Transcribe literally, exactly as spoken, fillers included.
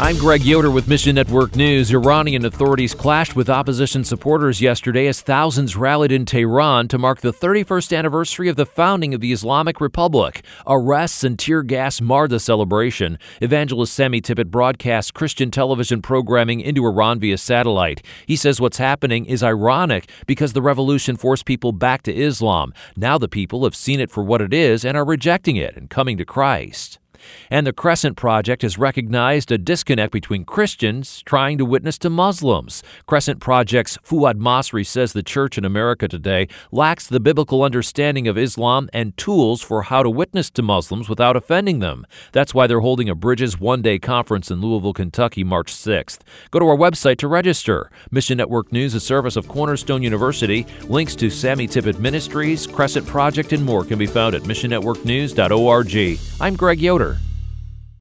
I'm Greg Yoder with Mission Network News. Iranian authorities clashed with opposition supporters yesterday as thousands rallied in Tehran to mark the thirty-first anniversary of the founding of the Islamic Republic. Arrests and tear gas marred the celebration. Evangelist Sami Tippit broadcasts Christian television programming into Iran via satellite. He says what's happening is ironic because the revolution forced people back to Islam. Now the people have seen it for what it is and are rejecting it and coming to Christ. And the Crescent Project has recognized a disconnect between Christians trying to witness to Muslims. Crescent Project's Fuad Masri says the church in America today lacks the biblical understanding of Islam and tools for how to witness to Muslims without offending them. That's why they're holding a Bridges one-day conference in Louisville, Kentucky, March sixth. Go to our website to register. Mission Network News, a service of Cornerstone University. Links to Sami Tippit Ministries, Crescent Project, and more can be found at mission network news dot org. I'm Greg Yoder.